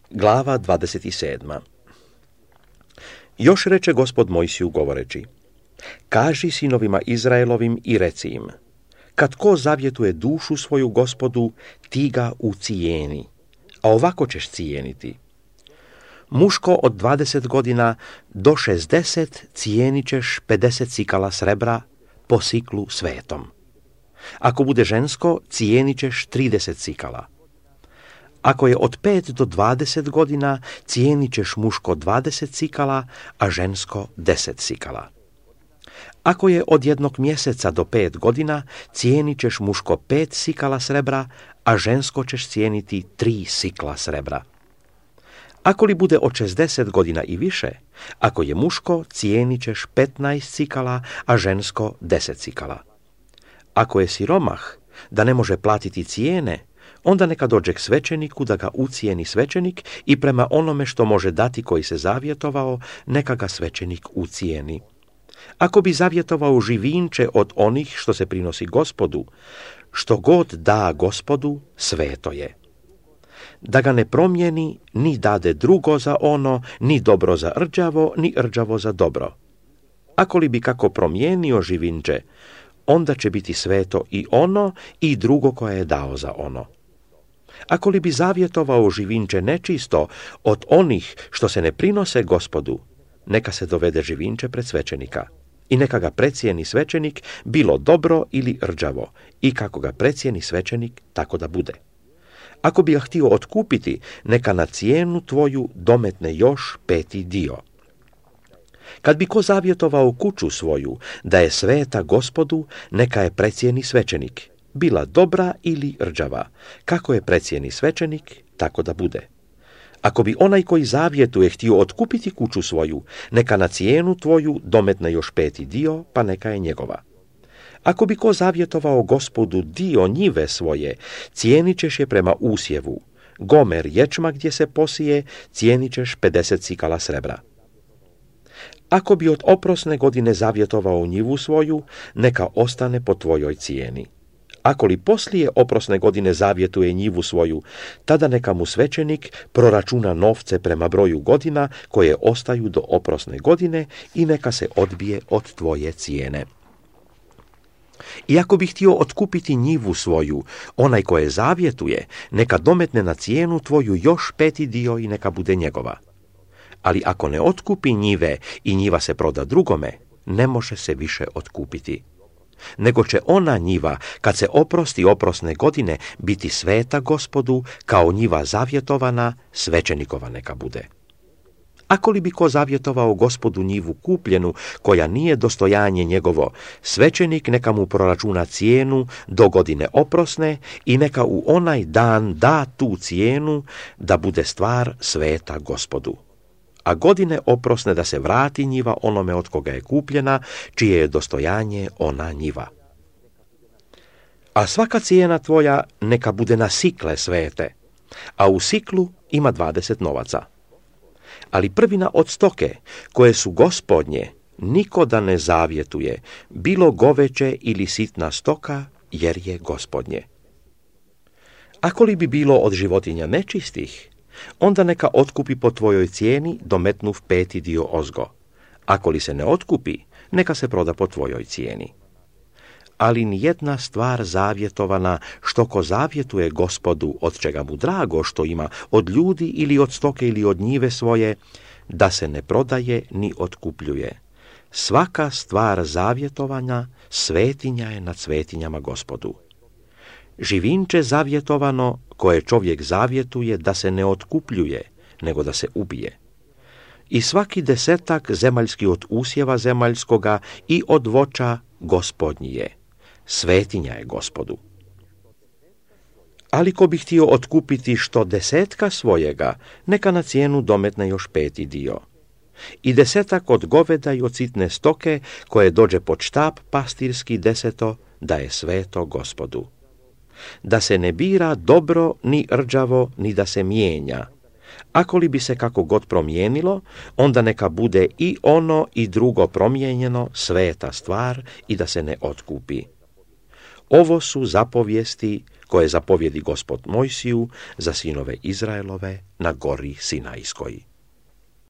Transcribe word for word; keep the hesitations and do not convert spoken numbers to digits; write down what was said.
Glava dvadeset sedma. Još reče Gospod Mojsiju govoreći: Kaži sinovima Izraelovim i reci im: kad ko zavjetuje dušu svoju Gospodu, ti ga ucijeni, a ovako ćeš cijeniti. Muško od dvadeset godina do šezdeset cijenit ćeš pedeset sikala srebra po siklu svetom. Ako bude žensko, cijenit ćeš trideset sikala. Ako je od pet do dvadeset godina, cijenit ćeš muško dvadeset sikala, a žensko deset sikala. Ako je od jednog mjeseca do pet godina, cijenit ćeš muško pet sikala srebra, a žensko ćeš cijeniti tri sikla srebra. Ako li bude od šezdeset godina i više, ako je muško, cijenit ćeš petnaest sikala, a žensko deset sikala. Ako je siromah, da ne može platiti cijene, onda neka dođe k svećeniku da ga ucijeni svećenik i prema onome što može dati koji se zavjetovao, neka ga svećenik ucijeni. Ako bi zavjetovao živinče od onih što se prinosi Gospodu, što god da Gospodu, sveto je. Da ga ne promijeni, ni dade drugo za ono, ni dobro za rđavo, ni rđavo za dobro. Ako li bi kako promijenio živinče, onda će biti sveto i ono i drugo koje je dao za ono. Ako li bi zavjetovao živinče nečisto od onih što se ne prinose Gospodu, neka se dovede živinče pred svećenika i neka ga precijeni svećenik, bilo dobro ili rđavo, i kako ga precijeni svećenik, tako da bude. Ako bi ga htio otkupiti, neka na cijenu tvoju dometne još peti dio. Kad bi ko zavjetovao kuću svoju, da je sveta Gospodu, neka je precijeni svećenik, bila dobra ili rđava, kako je precijeni svećenik, tako da bude. Ako bi onaj koji zavjetuje htio otkupiti kuću svoju, neka na cijenu tvoju dometne još peti dio, pa neka je njegova. Ako bi ko zavjetovao Gospodu dio njive svoje, cijenit ćeš je prema usjevu. Gomer ječma gdje se posije, cijenit ćeš pedeset sikala srebra. Ako bi od oprosne godine zavjetovao njivu svoju, neka ostane po tvojoj cijeni. Ako li poslije oprosne godine zavjetuje njivu svoju, tada neka mu svećenik proračuna novce prema broju godina koje ostaju do oprosne godine i neka se odbije od tvoje cijene. I ako bi htio otkupiti njivu svoju, onaj koje zavjetuje, neka dometne na cijenu tvoju još peti dio i neka bude njegova. Ali ako ne otkupi njive i njiva se proda drugome, ne može se više otkupiti. Nego će ona njiva, kad se oprosti oprosne godine, biti sveta Gospodu, kao njiva zavjetovana, svećenikova neka bude. Ako li bi ko zavjetovao Gospodu njivu kupljenu, koja nije dostojanje njegovo, svećenik neka mu proračuna cijenu do godine oprosne i neka u onaj dan da tu cijenu da bude stvar sveta Gospodu. A godine oprosne da se vrati njiva onome od koga je kupljena, čije je dostojanje ona njiva. A svaka cijena tvoja neka bude na sikle svete, a u siklu ima dvadeset novaca. Ali prvina od stoke, koje su Gospodnje, niko da ne zavjetuje, bilo goveće ili sitna stoka, jer je Gospodnje. Ako li bi bilo od životinja nečistih, onda neka otkupi po tvojoj cijeni dometnuv peti dio ozgo. Ako li se ne otkupi, neka se proda po tvojoj cijeni. Ali nijedna stvar zavjetovana, što ko zavjetuje Gospodu, od čega mu drago što ima, od ljudi ili od stoke ili od njive svoje, da se ne prodaje ni otkupljuje. Svaka stvar zavjetovana, svetinja je nad svetinjama Gospodu. Živinče zavjetovano, koje čovjek zavjetuje, da se ne otkupljuje, nego da se ubije. I svaki desetak zemaljski od usjeva zemaljskoga i od voća Gospodnji je. Svetinja je Gospodu. Ali ko bi htio otkupiti što desetka svojega, neka na cijenu dometne još peti dio. I desetak od goveda i od sitne stoke, koje dođe pod štap pastirski deseto, da je sveto Gospodu. Da se ne bira dobro ni rđavo, ni da se mijenja. Ako li bi se kako god promijenilo, onda neka bude i ono i drugo promijenjeno, sveta stvar, i da se ne otkupi. Ovo su zapovijesti koje zapovjedi gospod Mojsiju za sinove Izraelove na gori Sinajskoj.